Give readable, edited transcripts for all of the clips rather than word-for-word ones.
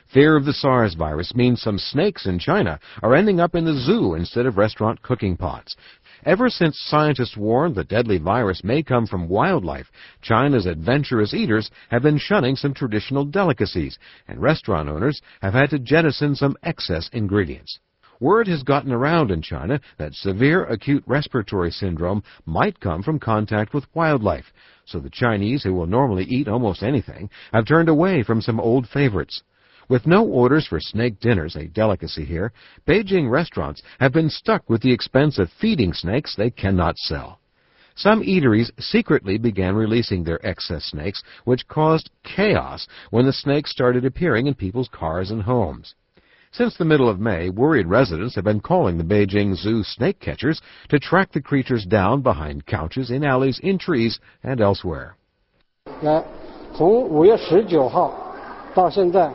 Fear of the SARS virus means some snakes in China are ending up in the zoo instead of restaurant cooking pots. Ever since scientists warned the deadly virus may come from wildlife, China's adventurous eaters have been shunning some traditional delicacies, and restaurant owners have had to jettison some excess ingredients. Word has gotten around in China that severe acute respiratory syndrome might come from contact with wildlife, so the Chinese, who will normally eat almost anything, have turned away from some old favorites. With no orders for snake dinners, a delicacy here, Beijing restaurants have been stuck with the expense of feeding snakes they cannot sell. Some eateries secretly began releasing their excess snakes, which caused chaos when the snakes started appearing in people's cars and homes. Since the middle of May, worried residents have been calling the Beijing Zoo snake catchers to track the creatures down behind couches, in alleys, in trees, and elsewhere. 从5月19号到现在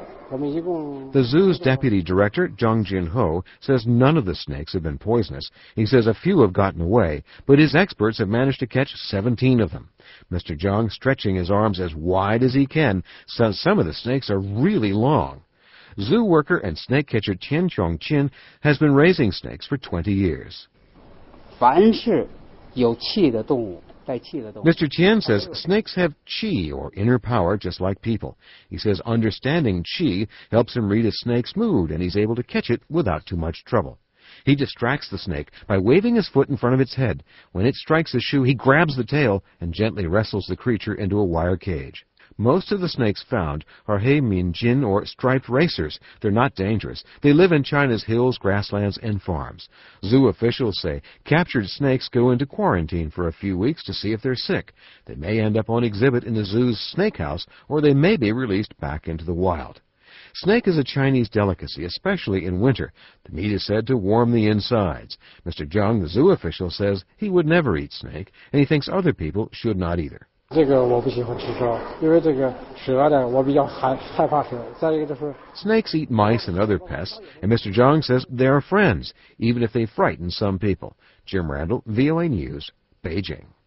The zoo's deputy director, Zhang Jinho, says none of the snakes have been poisonous. He says a few have gotten away, but his experts have managed to catch 17 of them. Mr. Zhang, stretching his arms as wide as he can, says some of the snakes are really long. Zoo worker and snake catcher Qian Chongqin has been raising snakes for 20 years. 凡是有气的动物 Mr. Tian says snakes have qi, or inner power, just like people. He says understanding qi helps him read a snake's mood, and he's able to catch it without too much trouble. He distracts the snake by waving his foot in front of its head. When it strikes a shoe, he grabs the tail and gently wrestles the creature into a wire cage. Most of the snakes found are He-Min-Jin, or striped racers. They're not dangerous. They live in China's hills, grasslands, and farms. Zoo officials say captured snakes go into quarantine for a few weeks to see if they're sick. They may end up on exhibit in the zoo's snake house, or they may be released back into the wild. Snake is a Chinese delicacy, especially in winter. The meat is said to warm the insides. Mr. Zhang, the zoo official, says he would never eat snake, and he thinks other people should not either. 这个我不喜欢吃蛇，因为这个蛇的我比较害怕蛇。再一个就是 Snakes eat mice and other pests, and Mr. Zhang says they are friends, even if they frighten some people. Jim Randall, VOA News, Beijing.